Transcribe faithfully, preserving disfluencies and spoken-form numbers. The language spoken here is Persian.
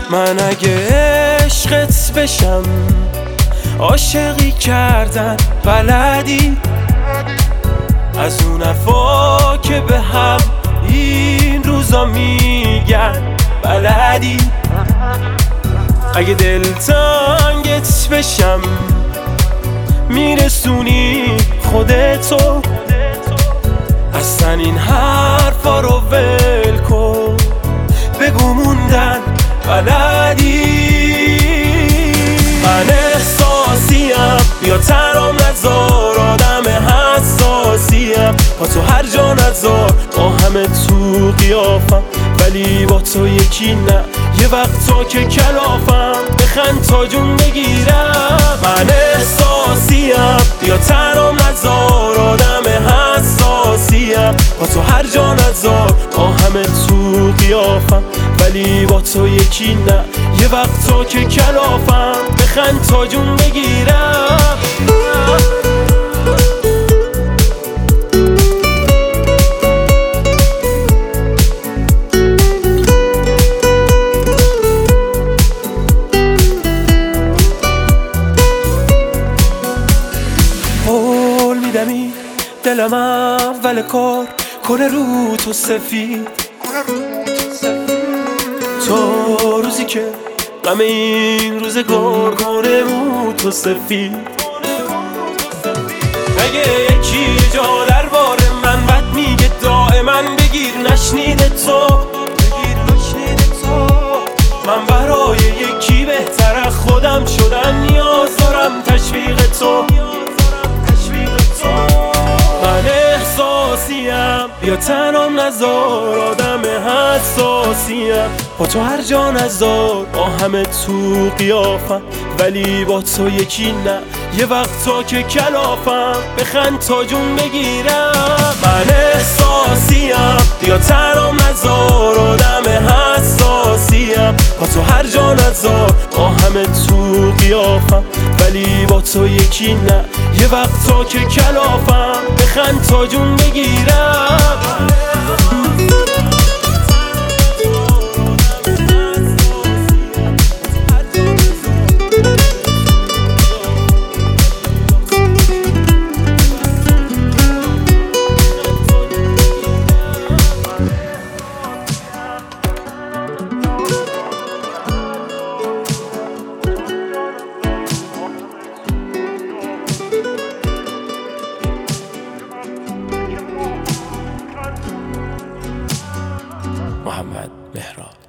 من اگه عشقت بشم عاشقی کردن بلدی، از اون حرفا که به هم این روزا میگن بلدی. اگه دلتنگت بشم میرسونی خودتو، اصلا این حرفا رو ول کن، بگو موندن بلدی. من احساسیم، بیا ترام نذار، آدم حساسیم، با تو هر جا نذار، با همه تو قیافم ولی با تو یکی نه. یه وقتا که کلافم بخند تا جون بگیرم. من احساسیم، بیا ترام نذار، آدم حساسیم، با تو هر جا نذار، با همه تو قیافم ولی با تو یکی نه. یه وقتا که کلافم بخند تا جون بگیرم. قول میدمی دلم اول کار کنه رو تو سفید، تو روزی که غم این روزگار کنه رو تو سفید. اگه یکی جا درباره من بد میگه دائما بگیر نشنیده تو، بگیر نشنیده تو. من برای یکی بهتر از خودم شدم، نیاز دارم تشویق تو. من احساسیم، بیا تنام نذار، آدم حساسیم، با تو هر جا نذار، با همه تو قیافم ولی با تو یکی نه. یه وقتا که کلافم بخند تا جون بگیرم. من احساسیم، بیا تنام نذار، آدم حساسیم، با تو هر جا نذار، با همه تو قیافم ولی با تو یکی نه. یه وقتا که کلافم بخند تا جون بگیرم. محمد مهراد.